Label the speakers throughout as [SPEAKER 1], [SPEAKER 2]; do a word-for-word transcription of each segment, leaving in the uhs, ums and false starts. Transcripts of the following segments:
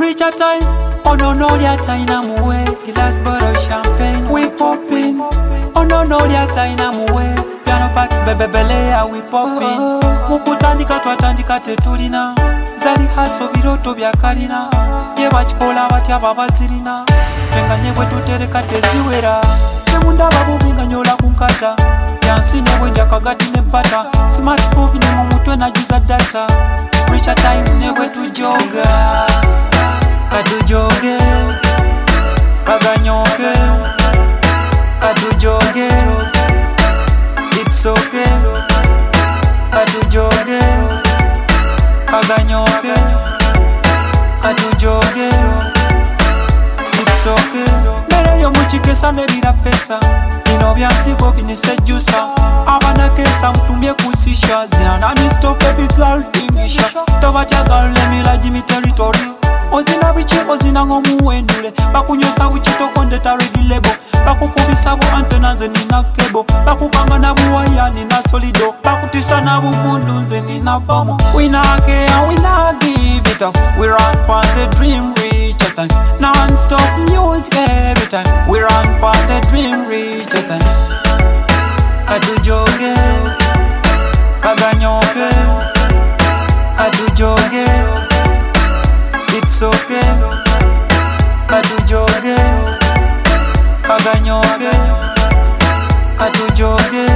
[SPEAKER 1] Richer time, oh no no ya taina muwe. The last bottle of champagne we popping. Oh no no ya taina muwe. Piano parts bebe belea we popping. Mukutandika twatandika tetulina. Zali haso biroto bya kalina. Ye bachikola batya babazirina. Tenga nyebwe tutereka teziwera. Temunda babubi nga nyola kunkata. Yansi nebwe njakagati ne bata. Smart movie ne mumutwe na juza data. Richer time nebwe tujoga. Katujoge, kaganyoge, katujoge, it's okay. Katujoge, kaganyoge, katujoge, it's okay. Mere yo muchikesa nerira pesa, ino byansibo binisejusa. Abana kesa mtumye kusisha, zana ni stop baby girl tingisha. Tobacha girl let me like Jimmy territory. Ozina bichi ozina ngomu wendule. Bakunyosa wichito konde taredi lebo. Bakukubisa bu antena ze nina kebo. Bakukanga na buwaya nina solido. Bakutisa na bumundu ze nina bomo. We not care and we not give it up. We run pon the dream reach a time. Non-stop music every time. We run pon the dream reach a time. Katujoge, kaganyoge, katujoge, it's okay. Katujoge, kaganyoge, katujoge,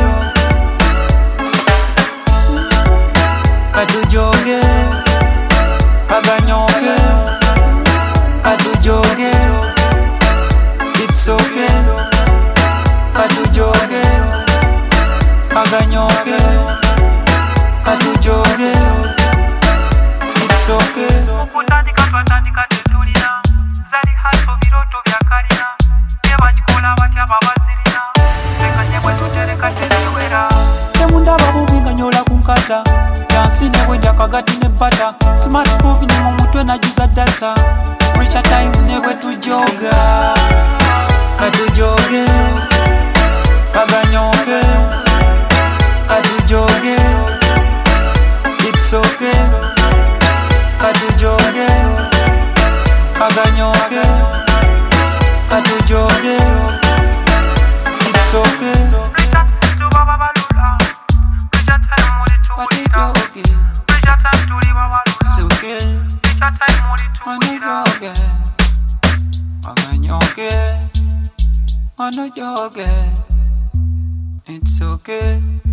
[SPEAKER 1] katujoge, kaganyoge, katujoge, it's okay. Katujoge, kaganyoge, katujoge, it's okay.
[SPEAKER 2] Mukutandika twatandika tetulina. Zali haso biroto bya kalina. Ye bachikola batya babazirina. Tenga nyebwe tutereka teziwera.
[SPEAKER 1] Temunda babubi nga nyola kunkata. Yansi nebwe njakagati ne bata. Smart movie ne mumutwe na juza data. Richer time nebwe tujoga. Katujoge, kaganyoge, katujoge, it's okay. Katujoge, kaganyoge, katujoge, it's okay.
[SPEAKER 2] Richer to baba balula. Richer time muri tuwita.
[SPEAKER 1] Katujoge,
[SPEAKER 2] Richer time tuli baba
[SPEAKER 1] it's
[SPEAKER 2] lula.
[SPEAKER 1] okay.
[SPEAKER 2] Richer time muri tuwita.
[SPEAKER 1] Katujoge, kaganyoge, katujoge, it's okay.